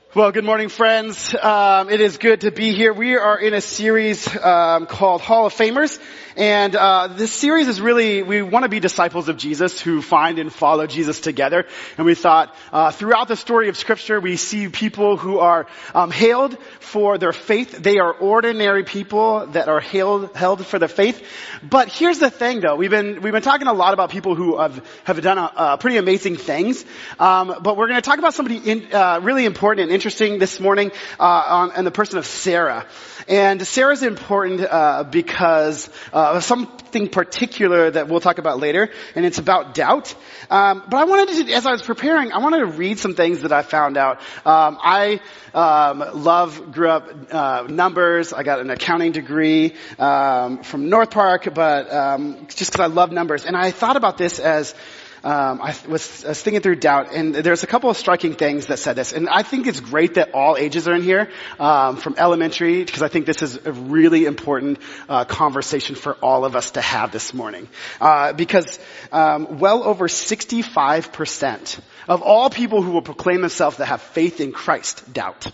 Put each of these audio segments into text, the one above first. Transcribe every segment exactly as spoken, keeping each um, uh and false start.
Well, good morning, friends. Um, it is good to be here. We are in a series um, called Hall of Famers, and uh, this series is really, we want to be disciples of Jesus who find and follow Jesus together. And we thought uh, throughout the story of Scripture, we see people who are um, hailed for their faith. They are ordinary people that are hailed held for their faith. But here's the thing, though. We've been we've been talking a lot about people who have have done a, uh, pretty amazing things. Um, but we're going to talk about somebody in, uh, really important and interesting this morning uh, on, on the person of Sarah. And Sarah's important uh, because uh, of something particular that we'll talk about later, and it's about doubt. Um, but I wanted to, as I was preparing, I wanted to read some things that I found out. Um, I um, love, grew up uh, numbers. I got an accounting degree um, from North Park, but um, just because I love numbers, and I thought about this as. Um, I was, I was thinking through doubt, and there's a couple of striking things that said this. And I think it's great that all ages are in here, um, from elementary, because I think this is a really important uh, conversation for all of us to have this morning. Uh, because um, well over sixty-five percent of all people who will proclaim themselves that have faith in Christ doubt.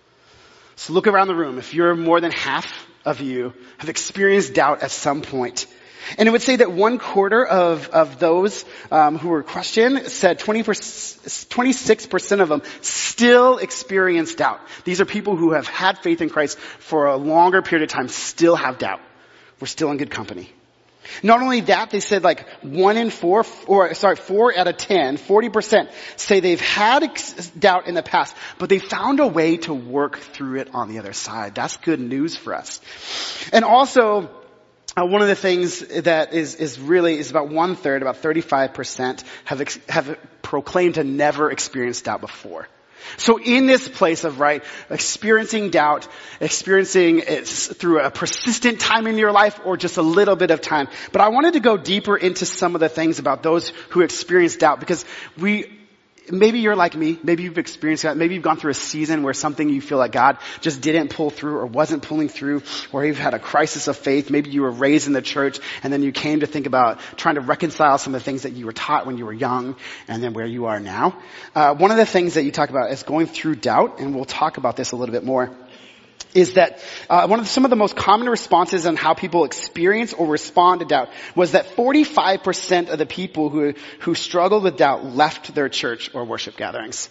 So look around the room. If you're more than half of you have experienced doubt at some point. And it would say that one quarter of, of those um, who were questioned said twenty-six percent of them still experience doubt. These are people who have had faith in Christ for a longer period of time, still have doubt. We're still in good company. Not only that, they said like one in four, or sorry, four out of ten, forty percent say they've had ex- doubt in the past, but they found a way to work through it on the other side. That's good news for us. And also, Uh, one of the things that is, is really, is about one third, about thirty-five percent have, ex- have proclaimed to never experienced doubt before. So in this place of, right, experiencing doubt, experiencing it through a persistent time in your life or just a little bit of time. But I wanted to go deeper into some of the things about those who experience doubt, because we, maybe you're like me. Maybe you've experienced that. Maybe you've gone through a season where something you feel like God just didn't pull through or wasn't pulling through, or you've had a crisis of faith. Maybe you were raised in the church and then you came to think about trying to reconcile some of the things that you were taught when you were young and then where you are now. Uh, one of the things that you talk about is going through doubt, and we'll talk about this a little bit more. Is that uh, one of the, some of the most common responses on how people experience or respond to doubt was that forty-five percent of the people who who struggled with doubt left their church or worship gatherings.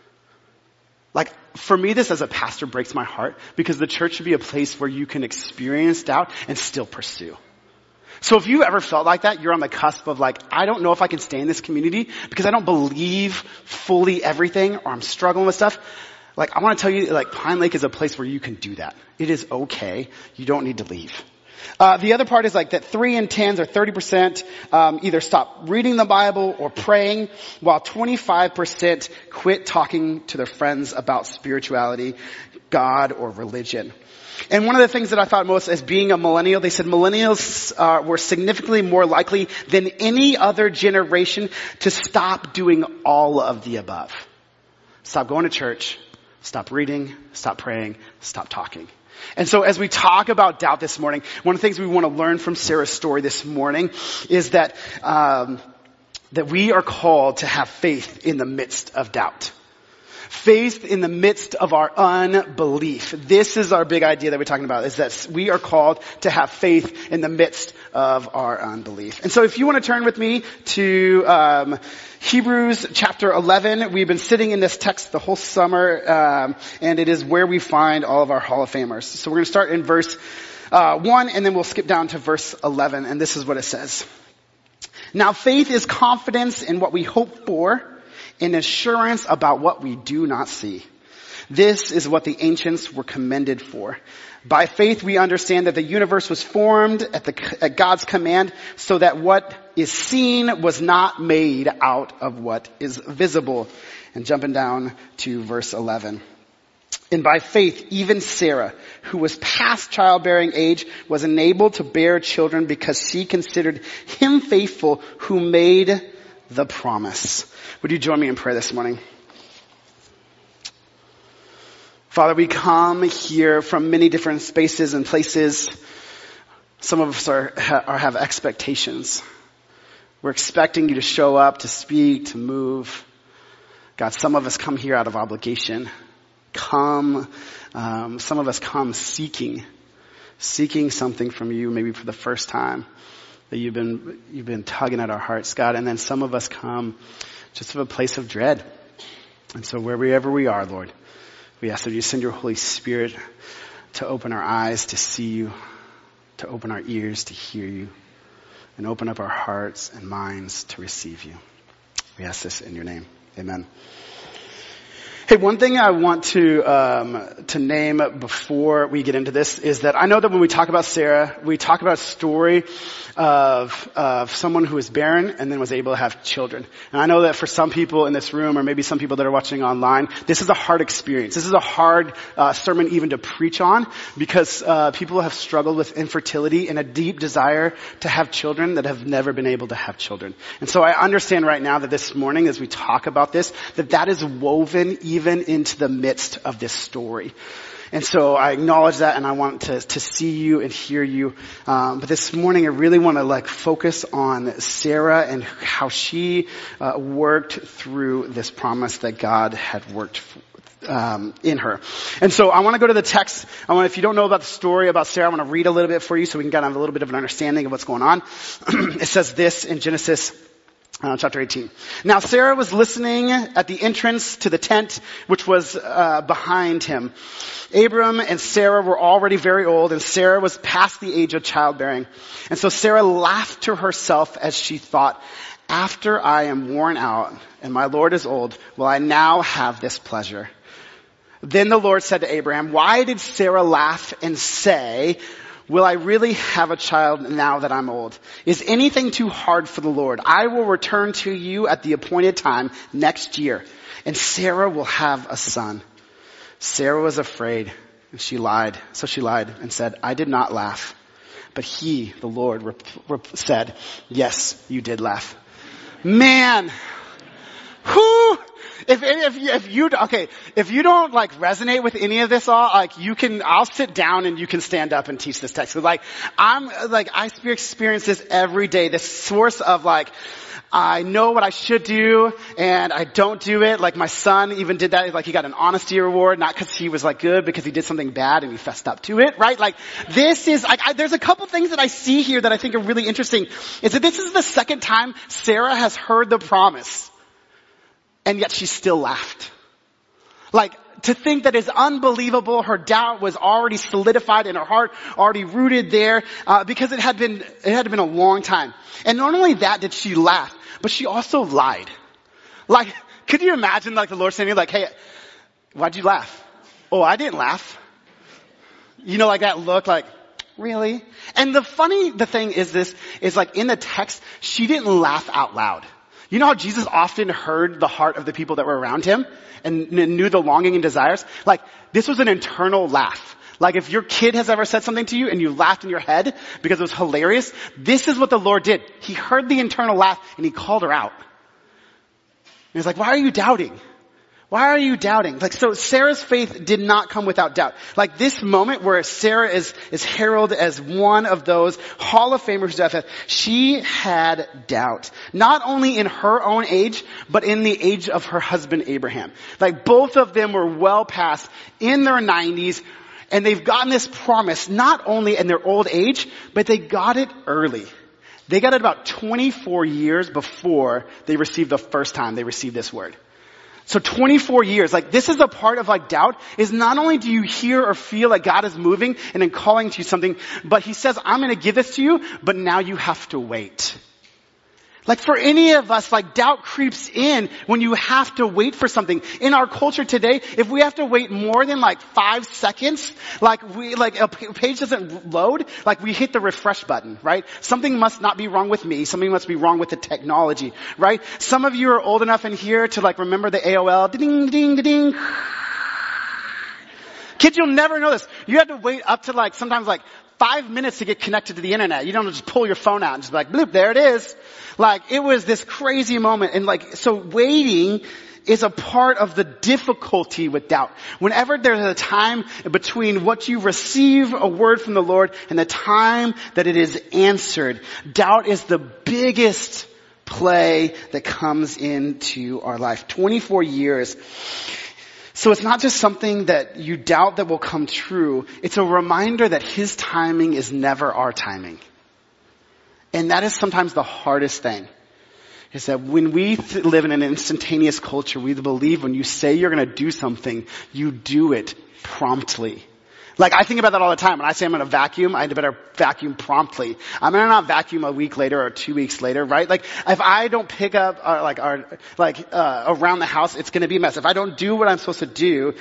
Like, for me, this as a pastor breaks my heart, because the church should be a place where you can experience doubt and still pursue. So if you ever felt like that, you're on the cusp of like, I don't know if I can stay in this community because I don't believe fully everything, or I'm struggling with stuff. Like, I want to tell you, like, Pine Lake is a place where you can do that. It is okay. You don't need to leave. Uh, the other part is like that three in tens or thirty percent um, either stop reading the Bible or praying, while twenty-five percent quit talking to their friends about spirituality, God, or religion. And one of the things that I thought most as being a millennial, they said millennials uh, were significantly more likely than any other generation to stop doing all of the above. Stop going to church. Stop reading, stop praying, stop talking. And so as we talk about doubt this morning, one of the things we want to learn from Sarah's story this morning is that um, that we are called to have faith in the midst of doubt. Faith in the midst of our unbelief. This is our big idea that we're talking about, is that we are called to have faith in the midst of our unbelief. And so if you want to turn with me to um, Hebrews chapter eleven, we've been sitting in this text the whole summer, um, and it is where we find all of our Hall of Famers. So we're going to start in verse uh, one, and then we'll skip down to verse eleven, and this is what it says. Now faith is confidence in what we hope for, an assurance about what we do not see. This is what the ancients were commended for. By faith we understand that the universe was formed at, the, at God's command, so that what is seen was not made out of what is visible. And jumping down to verse eleven. And by faith, even Sarah, who was past childbearing age, was enabled to bear children because she considered him faithful who made the promise. Would you join me in prayer this morning? Father, we come here from many different spaces and places. Some of us are, are have expectations. We're expecting you to show up, to speak, to move. God, some of us come here out of obligation. come, um, some of us come seeking, seeking something from you, maybe for the first time, that you've been, you've been tugging at our hearts, God. And then some of us come just from a place of dread. And so wherever we are, Lord, we ask that you send your Holy Spirit to open our eyes to see you, to open our ears to hear you, and open up our hearts and minds to receive you. We ask this in your name. Amen. Hey, one thing I want to um, to name before we get into this is that I know that when we talk about Sarah, we talk about a story of of someone who was barren and then was able to have children. And I know that for some people in this room, or maybe some people that are watching online, this is a hard experience. This is a hard uh, sermon even to preach on, because uh, people have struggled with infertility and a deep desire to have children that have never been able to have children. And so I understand right now that this morning, as we talk about this, that that is woven even even into the midst of this story. And so I acknowledge that, and I want to, to see you and hear you. Um, but this morning I really want to like focus on Sarah and how she uh, worked through this promise that God had worked um, in her. And so I want to go to the text. I want, if you don't know about the story about Sarah, I want to read a little bit for you so we can kind of have a little bit of an understanding of what's going on. It says this in Genesis Uh, chapter eighteen. Now Sarah was listening at the entrance to the tent, which was uh, behind him. Abram and Sarah were already very old, and Sarah was past the age of childbearing. And so Sarah laughed to herself as she thought, after I am worn out and my Lord is old, will I now have this pleasure? Then the Lord said to Abraham, why did Sarah laugh and say, will I really have a child now that I'm old? Is anything too hard for the Lord? I will return to you at the appointed time next year, and Sarah will have a son. Sarah was afraid, and she lied. So she lied and said, I did not laugh. But he, the Lord, rep- rep- said, yes, you did laugh. Man, who? If, if, if you, okay, if you don't like resonate with any of this all, like you can, I'll sit down and you can stand up and teach this text. Cause like, I'm, like, I experience this every day, this source of like, I know what I should do and I don't do it. Like my son even did that. Like he got an honesty reward, not cause he was like good, because he did something bad and he fessed up to it, right? Like this is, like, I, there's a couple things that I see here that I think are really interesting. Is that this is the second time Sarah has heard the promise. And yet she still laughed. Like, to think that is unbelievable. Her doubt was already solidified in her heart, already rooted there, uh, because it had been, it had been a long time. And not only that did she laugh, but she also lied. Like, could you imagine like the Lord saying like, hey, why'd you laugh? Oh, I didn't laugh. You know, like that look like, really? And the funny, the thing is this, is like in the text, she didn't laugh out loud. You know how Jesus often heard the heart of the people that were around him and knew the longing and desires? Like, this was an internal laugh. Like, if your kid has ever said something to you and you laughed in your head because it was hilarious, this is what the Lord did. He heard the internal laugh and he called her out. And he's like, why are you doubting? Why are you doubting? Like, so Sarah's faith did not come without doubt. Like this moment where Sarah is, is heralded as one of those Hall of Famers, she had doubt. Not only in her own age, but in the age of her husband Abraham. Like both of them were well past in their nineties, and they've gotten this promise not only in their old age, but they got it early. They got it about twenty-four years before they received the first time they received this word. So twenty-four years, like this is a part of like doubt, is not only do you hear or feel like God is moving and then calling to you something, but he says, I'm going to give this to you, but now you have to wait. Like for any of us, like doubt creeps in when you have to wait for something. In our culture today, if we have to wait more than like five seconds, like we, like a page doesn't load, like we hit the refresh button, right? Something must not be wrong with me. Something must be wrong with the technology, right? Some of you are old enough in here to like remember the A O L. Ding, ding, ding. Kids, you'll never know this. You had to wait up to like, sometimes like five minutes to get connected to the internet. You don't just pull your phone out and just be like, bloop, there it is. Like, it was this crazy moment. And like, so waiting is a part of the difficulty with doubt. Whenever there's a time between what you receive a word from the Lord and the time that it is answered, doubt is the biggest play that comes into our life. twenty-four years. So it's not just something that you doubt that will come true. It's a reminder that his timing is never our timing. And that is sometimes the hardest thing. Is that when we th- live in an instantaneous culture, we believe when you say you're going to do something, you do it promptly. Like, I think about that all the time. When I say I'm going to vacuum, I better vacuum promptly. I'm going to not vacuum a week later or two weeks later, right? Like, if I don't pick up, uh, like, our, like, uh, around the house, it's going to be a mess. If I don't do what I'm supposed to do,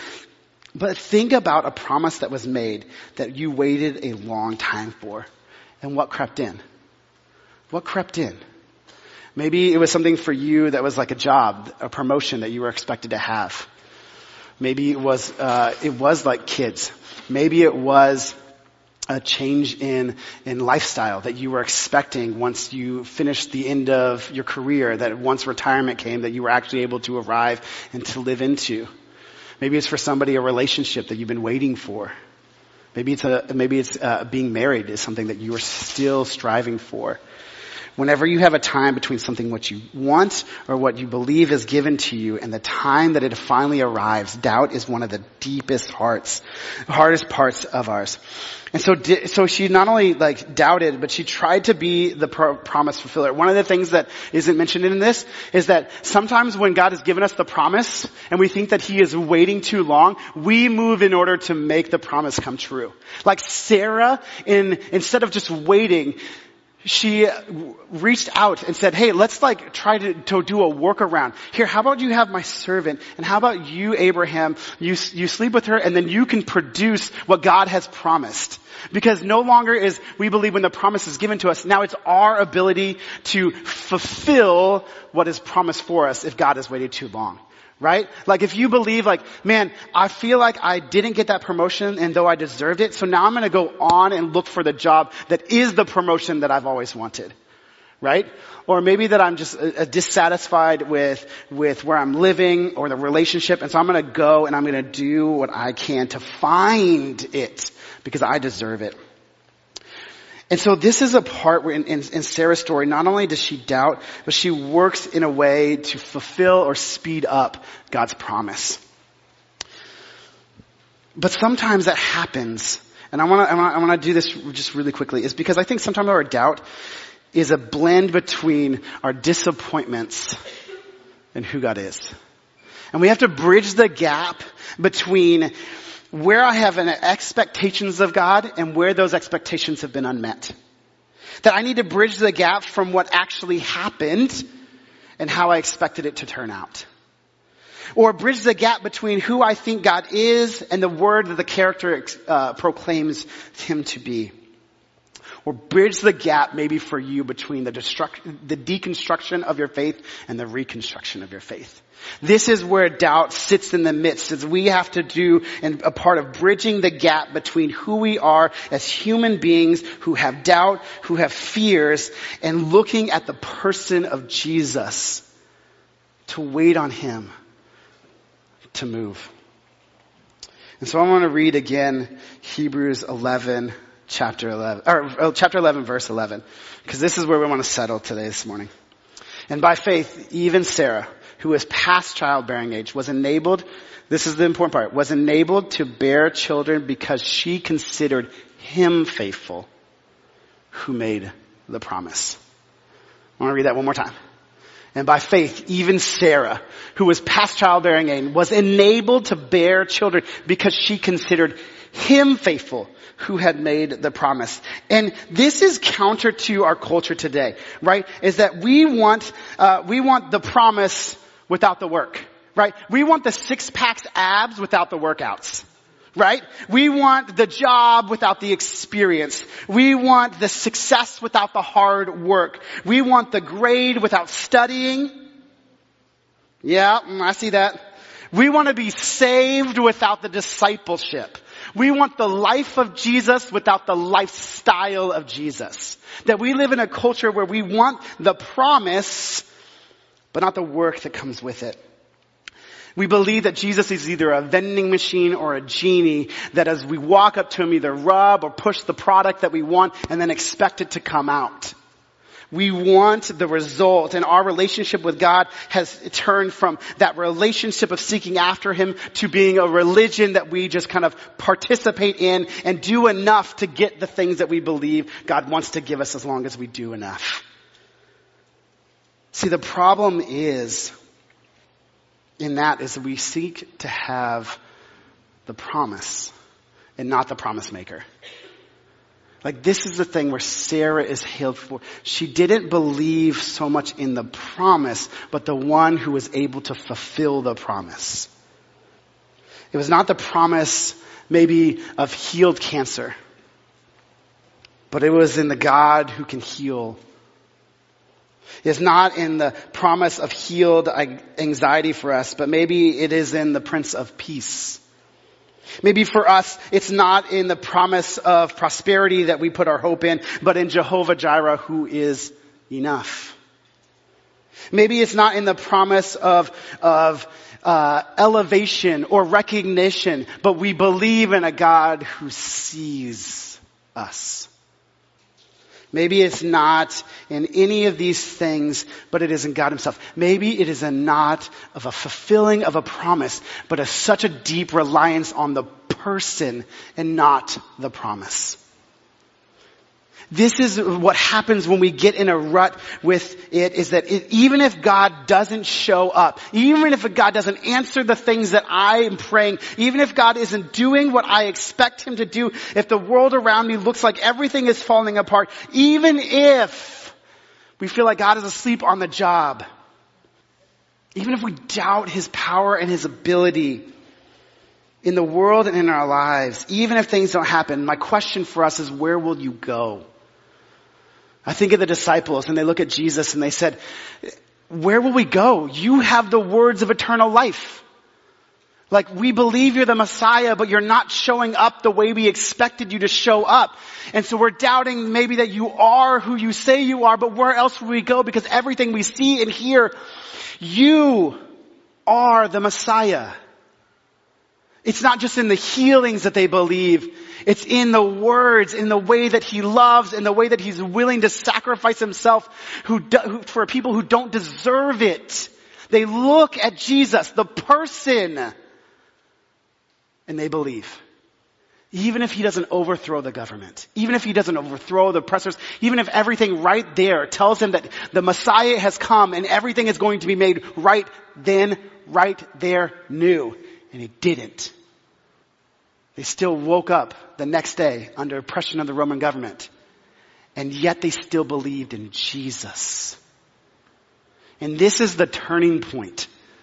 but think about a promise that was made that you waited a long time for. And what crept in? What crept in? Maybe it was something for you that was like a job, a promotion that you were expected to have. Maybe it was, uh, it was like kids. Maybe it was a change in, in lifestyle that you were expecting once you finished the end of your career, that once retirement came, that you were actually able to arrive and to live into. Maybe it's for somebody a relationship that you've been waiting for. Maybe it's a, maybe it's, uh, being married is something that you are still striving for. Whenever you have a time between something what you want or what you believe is given to you and the time that it finally arrives, doubt is one of the deepest hearts, hardest parts of ours. And so, so she not only like doubted, but she tried to be the pro- promise fulfiller. One of the things that isn't mentioned in this is that sometimes when God has given us the promise and we think that he is waiting too long, we move in order to make the promise come true. Like Sarah, in, instead of just waiting, she reached out and said, hey, let's like try to, to do a workaround. Here, how about you have my servant? And how about you, Abraham, you, you sleep with her and then you can produce what God has promised. Because no longer is, we believe when the promise is given to us, now it's our ability to fulfill what is promised for us if God has waited too long. Right? Like if you believe like, man, I feel like I didn't get that promotion and though I deserved it, so now I'm going to go on and look for the job that is the promotion that I've always wanted. Right? Or maybe that I'm just uh, dissatisfied with, with where I'm living or the relationship, and so I'm going to go and I'm going to do what I can to find it because I deserve it. And so this is a part where in, in, in Sarah's story, not only does she doubt, but she works in a way to fulfill or speed up God's promise. But sometimes that happens, and I want to I want to do this just really quickly, is because I think sometimes our doubt is a blend between our disappointments and who God is. And we have to bridge the gap between where I have an expectations of God and where those expectations have been unmet. That I need to bridge the gap from what actually happened and how I expected it to turn out. Or bridge the gap between who I think God is and the word that the character uh, proclaims him to be. Or bridge the gap maybe for you between the destruct- the deconstruction of your faith and the reconstruction of your faith. This is where doubt sits in the midst, as we have to do and a part of bridging the gap between who we are as human beings who have doubt, who have fears, and looking at the person of Jesus to wait on him to move. And so I want to read again Hebrews eleven, chapter eleven, or chapter eleven, verse eleven, because this is where we want to settle today this morning. And by faith, even Sarah, who was past childbearing age, was enabled, this is the important part, was enabled to bear children because she considered him faithful who made the promise. I want to read that one more time. And by faith, even Sarah, who was past childbearing age, was enabled to bear children because she considered him faithful who had made the promise. And this is counter to our culture today, right? Is that we want, uh, we want the promise without the work, right? We want the six packs abs without the workouts, right? We want the job without the experience. We want the success without the hard work. We want the grade without studying. Yeah, I see that. We want to be saved without the discipleship. We want the life of Jesus without the lifestyle of Jesus. That we live in a culture where we want the promise, but not the work that comes with it. We believe that Jesus is either a vending machine or a genie, that as we walk up to him, either rub or push the product that we want and then expect it to come out. We want the result, and our relationship with God has turned from that relationship of seeking after Him to being a religion that we just kind of participate in and do enough to get the things that we believe God wants to give us as long as we do enough. See, the problem is, in that is we seek to have the promise and not the promise maker. Like, this is the thing where Sarah is hailed for. She didn't believe so much in the promise, but the one who was able to fulfill the promise. It was not the promise maybe of healed cancer, but it was in the God who can heal. It's not in the promise of healed anxiety for us, but maybe it is in the Prince of Peace. Maybe for us, it's not in the promise of prosperity that we put our hope in, but in Jehovah Jireh, who is enough. Maybe it's not in the promise of, of uh, elevation or recognition, but we believe in a God who sees us. Maybe it's not in any of these things, but it is in God Himself. Maybe it is a not of a fulfilling of a promise, but a such a deep reliance on the person and not the promise. This is what happens when we get in a rut with it, is that it, even if God doesn't show up, even if God doesn't answer the things that I am praying, even if God isn't doing what I expect Him to do, if the world around me looks like everything is falling apart, even if we feel like God is asleep on the job, even if we doubt His power and His ability in the world and in our lives, even if things don't happen, my question for us is, where will you go? I think of the disciples, and they look at Jesus and they said, where will we go? You have the words of eternal life. Like, we believe you're the Messiah, but you're not showing up the way we expected you to show up. And so we're doubting maybe that you are who you say you are, but where else will we go? Because everything we see and hear, you are the Messiah. It's not just in the healings that they believe. It's in the words, in the way that He loves, in the way that He's willing to sacrifice Himself who, do, who for people who don't deserve it. They look at Jesus, the person, and they believe. Even if He doesn't overthrow the government, even if He doesn't overthrow the oppressors, even if everything right there tells them that the Messiah has come and everything is going to be made right then, right there, new. And it didn't. They still woke up the next day under oppression of the Roman government. And yet they still believed in Jesus. And this is the turning point.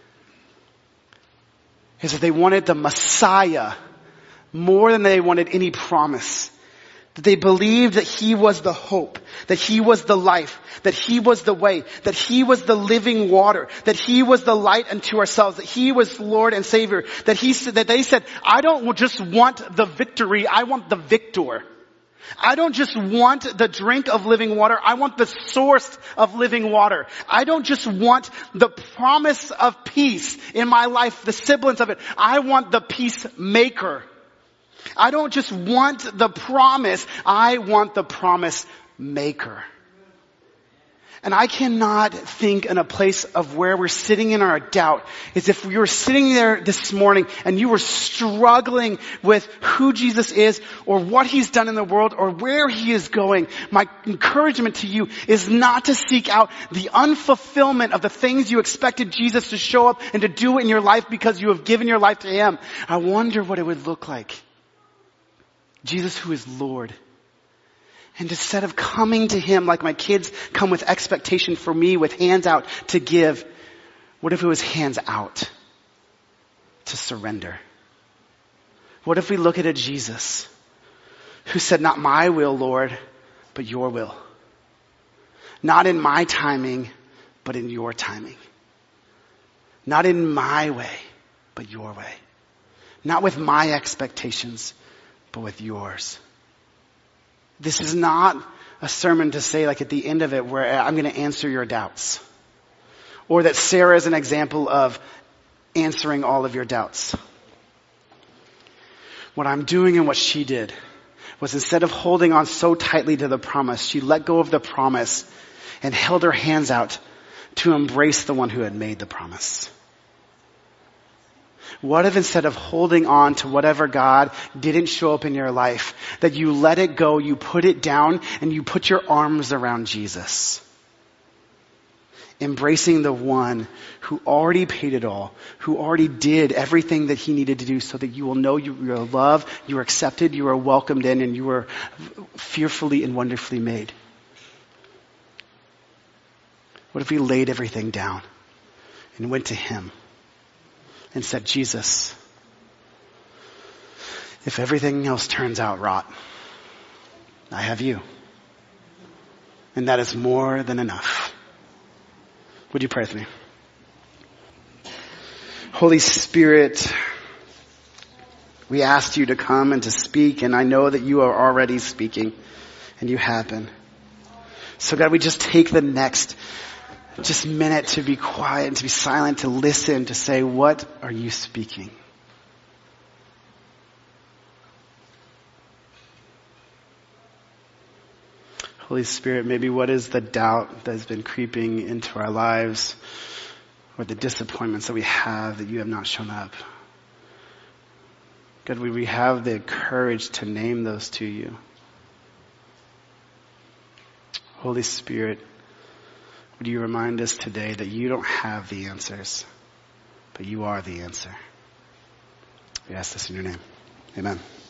Is that they wanted the Messiah more than they wanted any promise. That they believed that He was the hope, that He was the life, that He was the way, that He was the living water, that He was the light unto ourselves, that He was Lord and Savior, that He said, that they said, I don't just want the victory, I want the victor. I don't just want the drink of living water, I want the source of living water. I don't just want the promise of peace in my life, the semblance of it. I want the peacemaker. I don't just want the promise, I want the promise maker. And I cannot think in a place of where we're sitting in our doubt is if we were sitting there this morning and you were struggling with who Jesus is or what He's done in the world or where He is going. My encouragement to you is not to seek out the unfulfillment of the things you expected Jesus to show up and to do in your life because you have given your life to Him. I wonder what it would look like. Jesus, who is Lord. And instead of coming to Him like my kids come with expectation for me with hands out to give, what if it was hands out to surrender? What if we look at a Jesus who said, not my will, Lord, but your will. Not in my timing, but in your timing. Not in my way, but your way. Not with my expectations, but with yours. This is not a sermon to say like at the end of it where I'm going to answer your doubts. Or that Sarah is an example of answering all of your doubts. What I'm doing and what she did was instead of holding on so tightly to the promise, she let go of the promise and held her hands out to embrace the one who had made the promise? What if instead of holding on to whatever God didn't show up in your life, that you let it go, you put it down, and you put your arms around Jesus? Embracing the one who already paid it all, who already did everything that he needed to do so that you will know you are loved, you are accepted, you are welcomed in, and you are fearfully and wonderfully made. What if we laid everything down and went to him and said, Jesus, if everything else turns out rot, I have you. And that is more than enough. Would you pray with me? Holy Spirit, we asked you to come and to speak, and I know that you are already speaking, and you have been. So God, we just take the next just minute to be quiet and to be silent, to listen, to say, what are you speaking? Holy Spirit, maybe what is the doubt that has been creeping into our lives, or the disappointments that we have that you have not shown up? God, would we have the courage to name those to you? Holy Spirit, would you remind us today that you don't have the answers, but you are the answer. We ask this in your name. Amen.